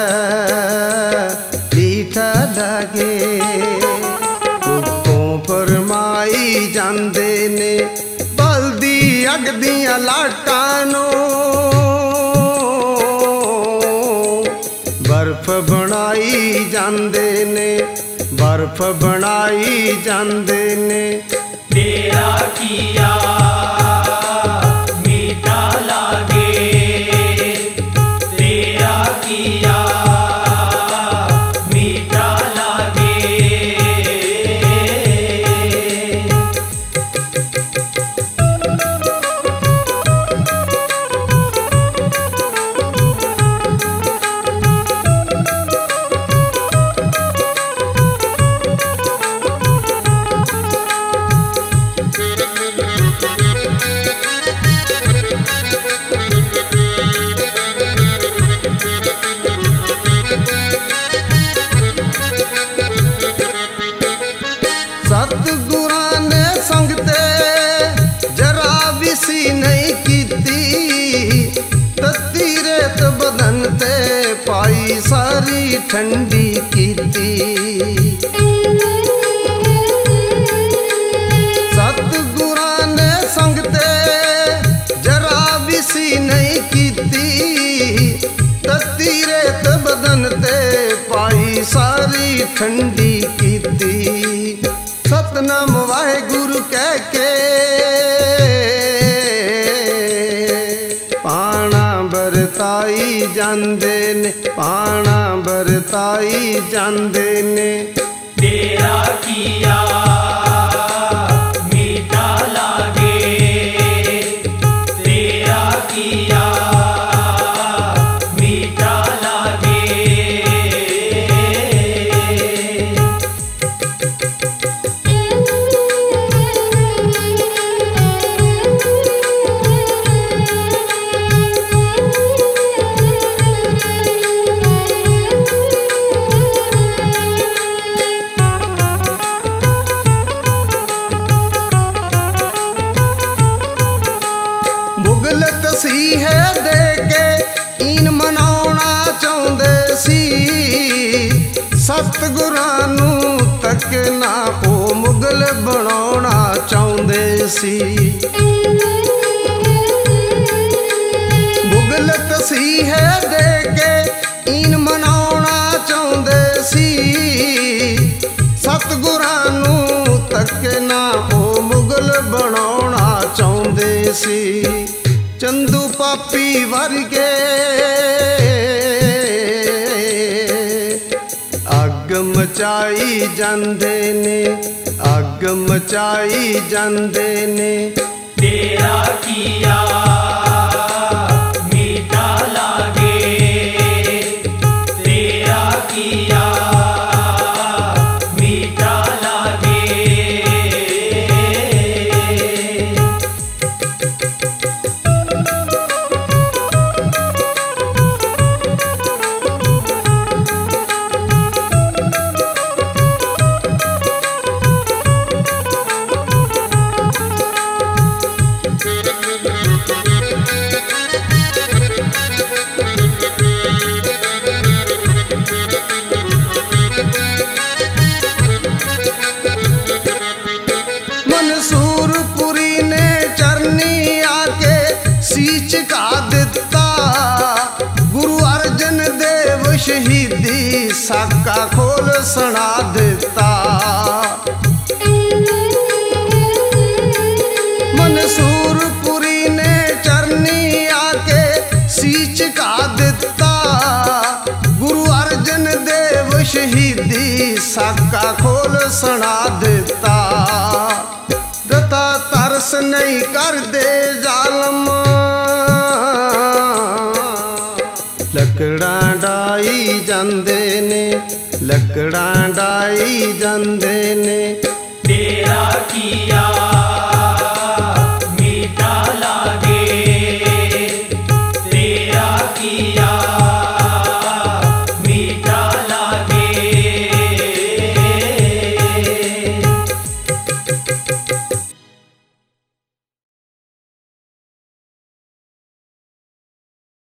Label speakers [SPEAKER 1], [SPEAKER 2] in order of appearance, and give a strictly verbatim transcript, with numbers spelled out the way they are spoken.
[SPEAKER 1] मीठा लागे। उत्तों फरमाई जांदे ने बलदी अग दियां लाटां नूं, बर्फ बनाई जांदे ने, बर्फ बनाई जांदे ने।
[SPEAKER 2] तेरा किया मीठा लागे, तेरा किया मीठा लागे।
[SPEAKER 1] सतगुरां ने संगते जरा भी सी नहीं कीती, तत्ती रेत बदन ते पाई सारी ठंडी कीती। सतगुरां ने संगते जरा भी सी नहीं कीती, तत्ती रेत बदन ते पाई सारी ठंडी कीती। सतनाम वाहेगुरु कह के पाना बरताई जांदे ने, पाना बरताई जांदे ने।
[SPEAKER 2] तेरा किया मीठा लागे, तेरा किया मीठा लागे।
[SPEAKER 1] मुगलत सी है दे के इन मनाउणा चाहुंदे सी, सतगुरां नूं तक ना ओ मुगल बनाउणा चाहुंदे सी। मुगलत सी है दे के इन मनाउणा चाहुंदे सी, सतगुरां नूं तक ना ओ मुगल बनाउणा चाहुंदे सी। चंदू पापी वर्गे अग मचाई जांदे ने, अग मचाई जांदे ने।
[SPEAKER 2] तेरा किया मीठा लागे, तेरा किया मीठा लागे।
[SPEAKER 1] मंसूरपुरी ने चरनी आके सींच का दिता, गुरु अर्जन देव शहीदी साका खोल सुना दिता। मंसूरपुरी ने चरनी आके सींच का दिता, गुरु अर्जन देव शहीदी साका खोल सुना दिता। दता तरस नहीं कर दे जालम, लकड़ां डाई जांदे ने, लकड़ां डाई जांदे ने।